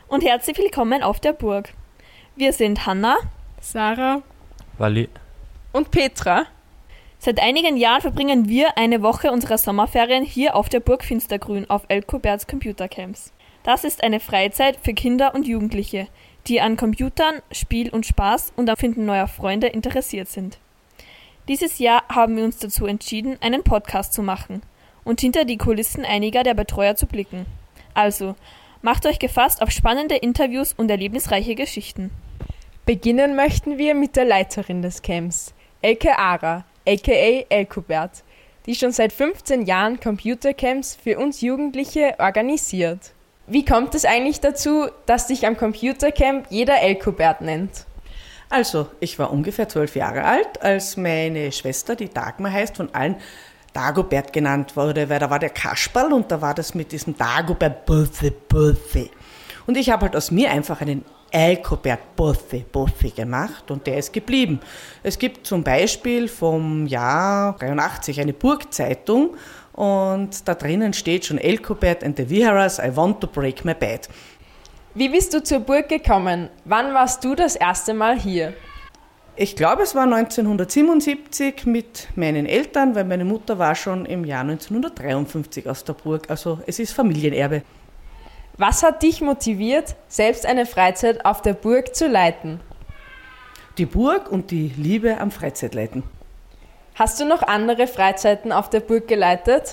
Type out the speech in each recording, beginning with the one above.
und herzlich willkommen auf der Burg. Wir sind Hanna, Sarah, Wally und Petra. Seit einigen Jahren verbringen wir eine Woche unserer Sommerferien hier auf der Burg Finstergrün auf Elkoberts Computercamps. Das ist eine Freizeit für Kinder und Jugendliche, die an Computern, Spiel und Spaß und am Finden neuer Freunde interessiert sind. Dieses Jahr haben wir uns dazu entschieden, einen Podcast zu machen und hinter die Kulissen einiger der Betreuer zu blicken. Also, macht euch gefasst auf spannende Interviews und erlebnisreiche Geschichten. Beginnen möchten wir mit der Leiterin des Camps, Elke Ara, aka Elkobert, die schon seit 15 Jahren Computercamps für uns Jugendliche organisiert. Wie kommt es eigentlich dazu, dass sich am Computercamp jeder Elkobert nennt? Also, ich war ungefähr 12 Jahre alt, als meine Schwester, die Dagmar heißt, von allen Dagobert genannt wurde, weil da war der Kasperl und da war das mit diesem Dagobert Buffe. Und ich habe halt aus mir einfach einen Elkobert Buffe gemacht und der ist geblieben. Es gibt zum Beispiel vom Jahr 83 eine Burgzeitung und da drinnen steht schon Elkobert and the Viharas, I want to break my bed. Wie bist du zur Burg gekommen? Wann warst du das erste Mal hier? Ich glaube, es war 1977 mit meinen Eltern, weil meine Mutter war schon im Jahr 1953 aus der Burg. Also es ist Familienerbe. Was hat dich motiviert, selbst eine Freizeit auf der Burg zu leiten? Die Burg und die Liebe am Freizeitleiten. Hast du noch andere Freizeiten auf der Burg geleitet?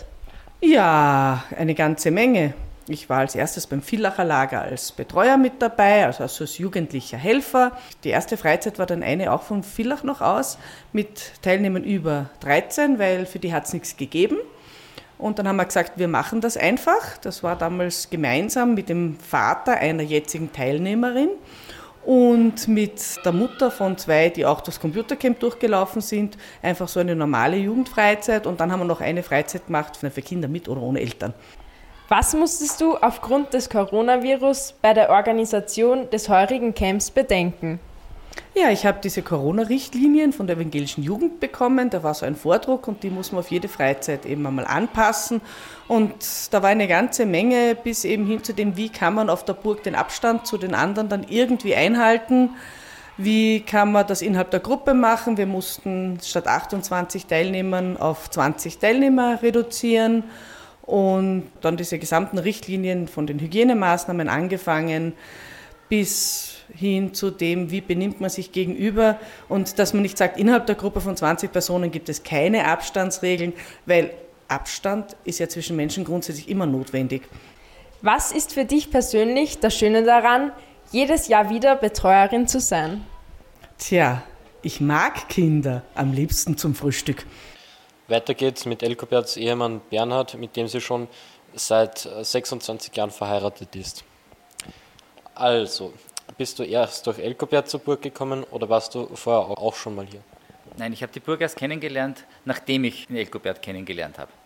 Ja, eine ganze Menge. Ich war als erstes beim Villacher Lager als Betreuer mit dabei, also als jugendlicher Helfer. Die erste Freizeit war dann eine auch vom Villach noch aus, mit Teilnehmern über 13, weil für die hat es nichts gegeben. Und dann haben wir gesagt, wir machen das einfach. Das war damals gemeinsam mit dem Vater einer jetzigen Teilnehmerin und mit der Mutter von 2, die auch das Computercamp durchgelaufen sind. Einfach so eine normale Jugendfreizeit. Und dann haben wir noch eine Freizeit gemacht für Kinder mit oder ohne Eltern. Was musstest du aufgrund des Coronavirus bei der Organisation des heurigen Camps bedenken? Ja, ich habe diese Corona-Richtlinien von der evangelischen Jugend bekommen. Da war so ein Vordruck und die muss man auf jede Freizeit eben einmal anpassen. Und da war eine ganze Menge bis eben hin zu dem, wie kann man auf der Burg den Abstand zu den anderen dann irgendwie einhalten. Wie kann man das innerhalb der Gruppe machen? Wir mussten statt 28 Teilnehmern auf 20 Teilnehmer reduzieren. Und dann diese gesamten Richtlinien von den Hygienemaßnahmen angefangen bis hin zu dem, wie benimmt man sich gegenüber und dass man nicht sagt, innerhalb der Gruppe von 20 Personen gibt es keine Abstandsregeln, weil Abstand ist ja zwischen Menschen grundsätzlich immer notwendig. Was ist für dich persönlich das Schöne daran, jedes Jahr wieder Betreuerin zu sein? Tja, ich mag Kinder am liebsten zum Frühstück. Weiter geht's mit Elkoberts Ehemann Bernhard, mit dem sie schon seit 26 Jahren verheiratet ist. Also, bist du erst durch Elkobert zur Burg gekommen oder warst du vorher auch schon mal hier? Nein, ich habe die Burg erst kennengelernt, nachdem ich den Elkobert kennengelernt habe.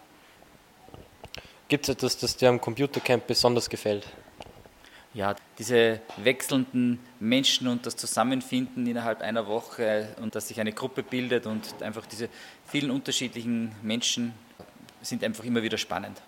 Gibt es etwas, das dir am Computercamp besonders gefällt? Ja, diese wechselnden Menschen und das Zusammenfinden innerhalb einer Woche und dass sich eine Gruppe bildet und einfach diese vielen unterschiedlichen Menschen sind einfach immer wieder spannend.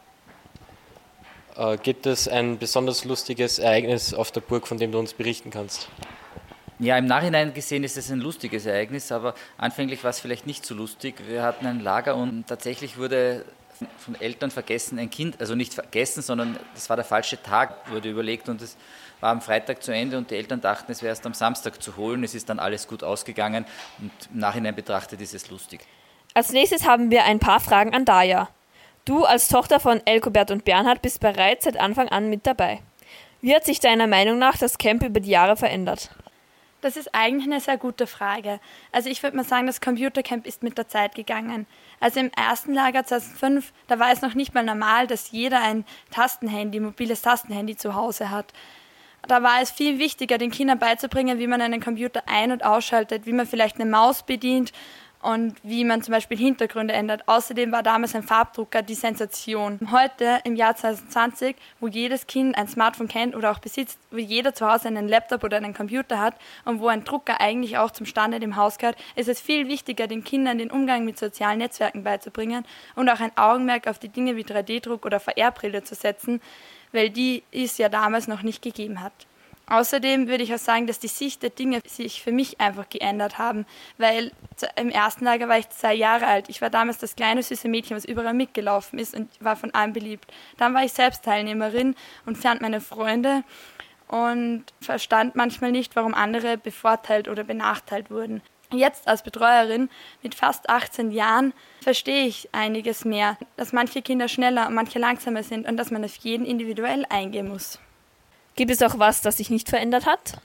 Gibt es ein besonders lustiges Ereignis auf der Burg, von dem du uns berichten kannst? Ja, im Nachhinein gesehen ist es ein lustiges Ereignis, aber anfänglich war es vielleicht nicht so lustig. Wir hatten ein Lager und tatsächlich wurde von Eltern vergessen, ein Kind, also nicht vergessen, sondern das war der falsche Tag, wurde überlegt und es war am Freitag zu Ende und die Eltern dachten, es wäre erst am Samstag zu holen. Es ist dann alles gut ausgegangen und im Nachhinein betrachtet ist es lustig. Als nächstes haben wir ein paar Fragen an Daya. Du als Tochter von Elkobert und Bernhard bist bereits seit Anfang an mit dabei. Wie hat sich deiner Meinung nach das Camp über die Jahre verändert? Das ist eigentlich eine sehr gute Frage. Also ich würde mal sagen, das Computercamp ist mit der Zeit gegangen. Also im ersten Lager 2005, da war es noch nicht mal normal, dass jeder ein Tastenhandy, mobiles Tastenhandy zu Hause hat. Da war es viel wichtiger, den Kindern beizubringen, wie man einen Computer ein- und ausschaltet, wie man vielleicht eine Maus bedient und wie man zum Beispiel Hintergründe ändert. Außerdem war damals ein Farbdrucker die Sensation. Heute, im Jahr 2020, wo jedes Kind ein Smartphone kennt oder auch besitzt, wo jeder zu Hause einen Laptop oder einen Computer hat und wo ein Drucker eigentlich auch zum Standard im Haus gehört, ist es viel wichtiger, den Kindern den Umgang mit sozialen Netzwerken beizubringen und auch ein Augenmerk auf die Dinge wie 3D-Druck oder VR-Brille zu setzen, weil die es ja damals noch nicht gegeben hat. Außerdem würde ich auch sagen, dass die Sicht der Dinge sich für mich einfach geändert haben, weil im ersten Lager war ich 2 Jahre alt. Ich war damals das kleine, süße Mädchen, was überall mitgelaufen ist und war von allen beliebt. Dann war ich selbst Teilnehmerin und fand meine Freunde und verstand manchmal nicht, warum andere bevorteilt oder benachteilt wurden. Jetzt als Betreuerin mit fast 18 Jahren verstehe ich einiges mehr, dass manche Kinder schneller und manche langsamer sind und dass man auf jeden individuell eingehen muss. Gibt es auch was, das sich nicht verändert hat?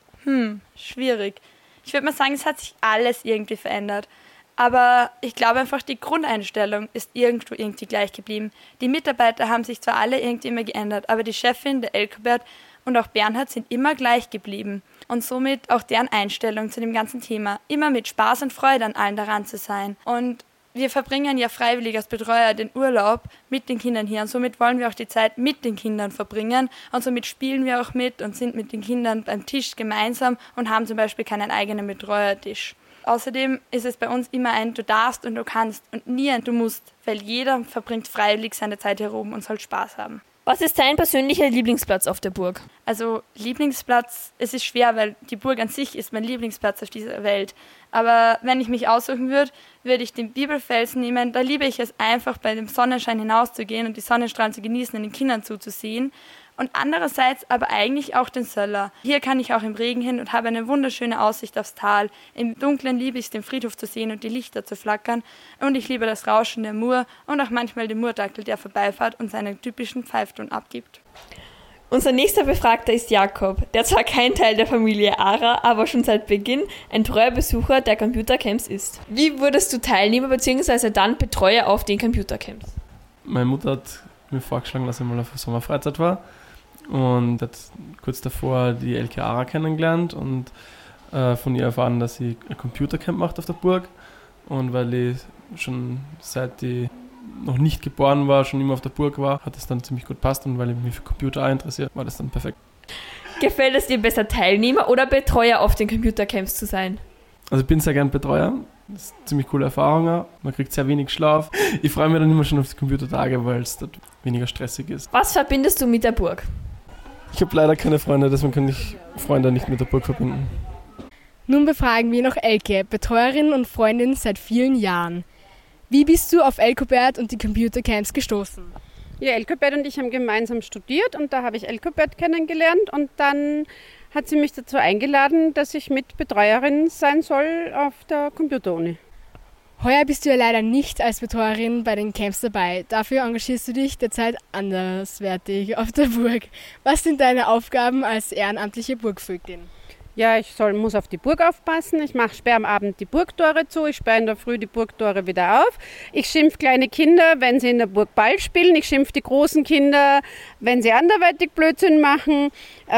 Schwierig. Ich würde mal sagen, es hat sich alles irgendwie verändert. Aber ich glaube einfach, die Grundeinstellung ist irgendwie gleich geblieben. Die Mitarbeiter haben sich zwar alle irgendwie immer geändert, aber die Chefin, der Elkobert und auch Bernhard sind immer gleich geblieben. Und somit auch deren Einstellung zu dem ganzen Thema. Immer mit Spaß und Freude an allen daran zu sein. Und wir verbringen ja freiwillig als Betreuer den Urlaub mit den Kindern hier. Und somit wollen wir auch die Zeit mit den Kindern verbringen. Und somit spielen wir auch mit und sind mit den Kindern beim Tisch gemeinsam und haben zum Beispiel keinen eigenen Betreuertisch. Außerdem ist es bei uns immer ein Du darfst und du kannst und nie ein Du musst, weil jeder verbringt freiwillig seine Zeit hier oben und soll Spaß haben. Was ist dein persönlicher Lieblingsplatz auf der Burg? Also Lieblingsplatz, es ist schwer, weil die Burg an sich ist mein Lieblingsplatz auf dieser Welt. Aber wenn ich mich aussuchen würde, würde ich den Bibelfelsen nehmen. Da liebe ich es einfach, bei dem Sonnenschein hinauszugehen und die Sonnenstrahlen zu genießen und den Kindern zuzusehen. Und andererseits aber eigentlich auch den Söller. Hier kann ich auch im Regen hin und habe eine wunderschöne Aussicht aufs Tal. Im Dunkeln liebe ich es, den Friedhof zu sehen und die Lichter zu flackern. Und ich liebe das Rauschen der Mur und auch manchmal den Murdackel, der vorbeifährt und seinen typischen Pfeifton abgibt. Unser nächster Befragter ist Jakob, der zwar kein Teil der Familie Ara, aber schon seit Beginn ein treuer Besucher der Computercamps ist. Wie wurdest du Teilnehmer bzw. dann Betreuer auf den Computercamps? Meine Mutter hat mir vorgeschlagen, dass ich mal auf der Sommerfreizeit war und hat kurz davor die Elke Ara kennengelernt und von ihr erfahren, dass sie ein Computercamp macht auf der Burg. Und weil ich schon seit ich noch nicht geboren war, schon immer auf der Burg war, hat es dann ziemlich gut passt und weil ich mich für Computer auch interessiert, war das dann perfekt. Gefällt es dir besser, Teilnehmer oder Betreuer auf den Computercamps zu sein? Also ich bin sehr gern Betreuer. Das ist eine ziemlich coole Erfahrung auch. Man kriegt sehr wenig Schlaf. Ich freue mich dann immer schon auf die Computertage, weil es dort weniger stressig ist. Was verbindest du mit der Burg? Ich habe leider keine Freunde, deswegen kann ich Freunde nicht mit der Burg verbinden. Nun befragen wir noch Elke, Betreuerin und Freundin seit vielen Jahren. Wie bist du auf Elkobert und die Computercamps gestoßen? Ja, Elkobert und ich haben gemeinsam studiert und da habe ich Elkobert kennengelernt und dann hat sie mich dazu eingeladen, dass ich mit Betreuerin sein soll auf der Computeruni. Heuer bist du ja leider nicht als Betreuerin bei den Camps dabei. Dafür engagierst du dich derzeit anderswertig auf der Burg. Was sind deine Aufgaben als ehrenamtliche Burgvögtin? Ja, ich muss auf die Burg aufpassen. Ich sperre am Abend die Burgtore zu. Ich sperre in der Früh die Burgtore wieder auf. Ich schimpfe kleine Kinder, wenn sie in der Burg Ball spielen. Ich schimpfe die großen Kinder, wenn sie anderweitig Blödsinn machen.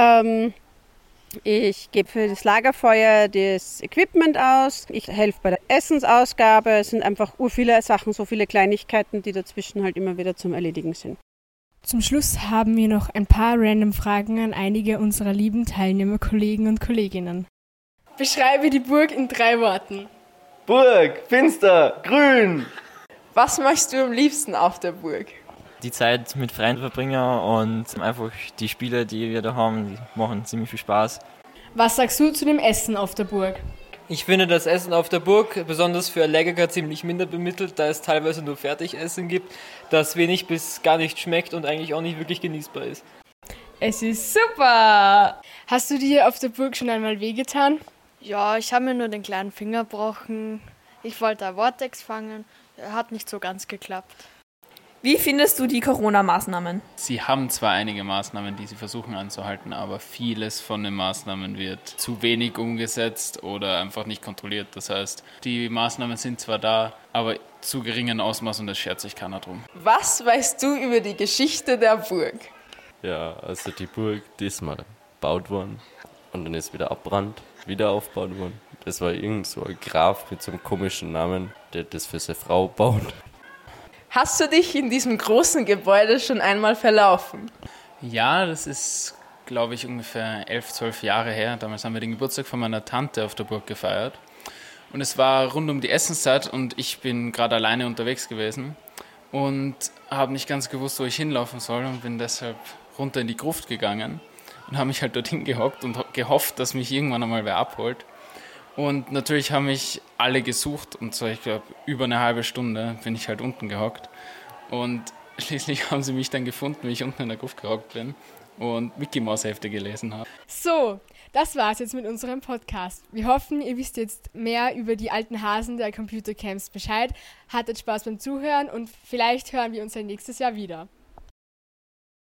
Ich gebe für das Lagerfeuer das Equipment aus. Ich helfe bei der Essensausgabe. Es sind einfach viele Sachen, so viele Kleinigkeiten, die dazwischen halt immer wieder zum Erledigen sind. Zum Schluss haben wir noch ein paar random Fragen an einige unserer lieben Teilnehmer, Kollegen und Kolleginnen. Beschreibe die Burg in 3 Worten. Burg, finster, grün. Was machst du am liebsten auf der Burg? Die Zeit mit Freunden verbringen und einfach die Spiele, die wir da haben, die machen ziemlich viel Spaß. Was sagst du zu dem Essen auf der Burg? Ich finde das Essen auf der Burg, besonders für Allergiker, ziemlich minder bemittelt, da es teilweise nur Fertigessen gibt, das wenig bis gar nicht schmeckt und eigentlich auch nicht wirklich genießbar ist. Es ist super! Hast du dir auf der Burg schon einmal wehgetan? Ja, ich habe mir nur den kleinen Finger gebrochen. Ich wollte ein Vortex fangen, hat nicht so ganz geklappt. Wie findest du die Corona-Maßnahmen? Sie haben zwar einige Maßnahmen, die sie versuchen anzuhalten, aber vieles von den Maßnahmen wird zu wenig umgesetzt oder einfach nicht kontrolliert. Das heißt, die Maßnahmen sind zwar da, aber zu geringen Ausmaß und das schert sich keiner drum. Was weißt du über die Geschichte der Burg? Ja, also die Burg, die ist mal gebaut worden und dann ist wieder abbrannt, wieder aufgebaut worden. Das war irgend so ein Graf mit so einem komischen Namen, der das für seine Frau baut. Hast du dich in diesem großen Gebäude schon einmal verlaufen? Ja, das ist, glaube ich, ungefähr 11, 12 Jahre her. Damals haben wir den Geburtstag von meiner Tante auf der Burg gefeiert. Und es war rund um die Essenszeit und ich bin gerade alleine unterwegs gewesen und habe nicht ganz gewusst, wo ich hinlaufen soll und bin deshalb runter in die Gruft gegangen. und habe mich halt dorthin gehockt und gehofft, dass mich irgendwann einmal wer abholt. Und natürlich haben mich alle gesucht und so, ich glaube, über eine halbe Stunde bin ich halt unten gehockt. Und schließlich haben sie mich dann gefunden, wie ich unten in der Gruft gehockt bin und Mickey Mouse Hefte gelesen habe. So, das war's jetzt mit unserem Podcast. Wir hoffen, ihr wisst jetzt mehr über die alten Hasen der Computercamps Bescheid, hattet Spaß beim Zuhören und vielleicht hören wir uns ja nächstes Jahr wieder.